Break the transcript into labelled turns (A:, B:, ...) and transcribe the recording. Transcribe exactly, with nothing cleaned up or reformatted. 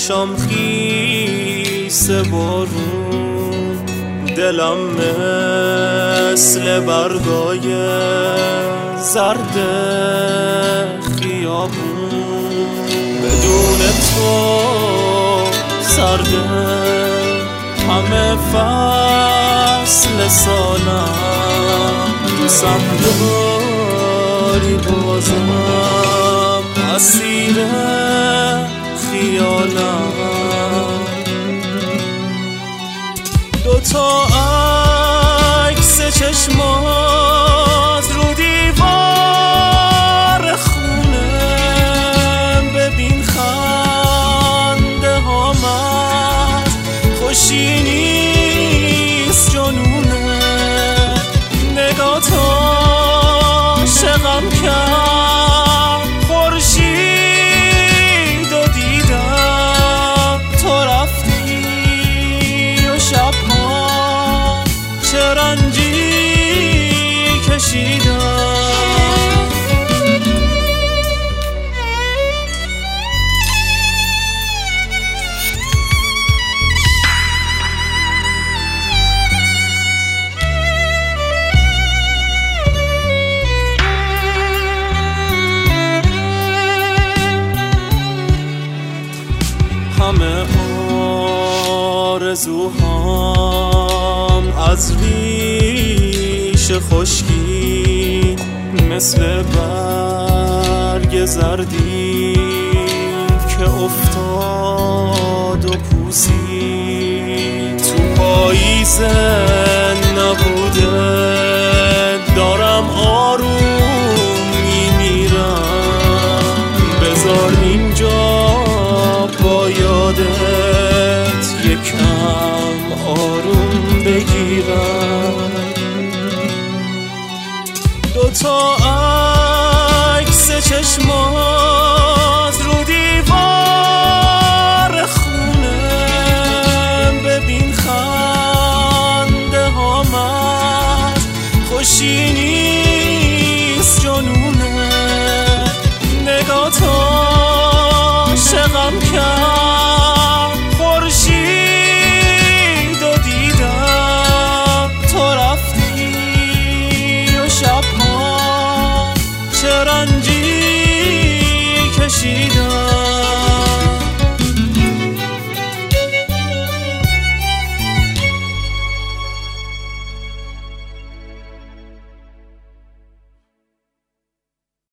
A: چشام خیس بارون، دلم مثل برگای زرد خیابون. بدون تو سرده همه فصل سالم، دوستم داری بازم اسیر خیالم. دوتا عکس چشمات رو دیوار خونه، ببین خنده هامت خوشی نیست جنونه. نگاه تا عاشقم کرد خورشید و دیدم تو رفتی و شبها چه رنجی کشیدم. همه آرزوهام از ریش خشکی مثل برگ زردی که افتاد و پوسید تو پاییز نبوده. دارم آروم میمیرم، بذار اینجا با یادت یکم آروم بگیرم. دوتا عکس چشمات رو دیوار خونه، ببین خنده هامت خوشی نیست جنونه. نگاه تا عاشقم کرد خورشید و دیدم تو رفتی و شبها چه رنجی کشیدم.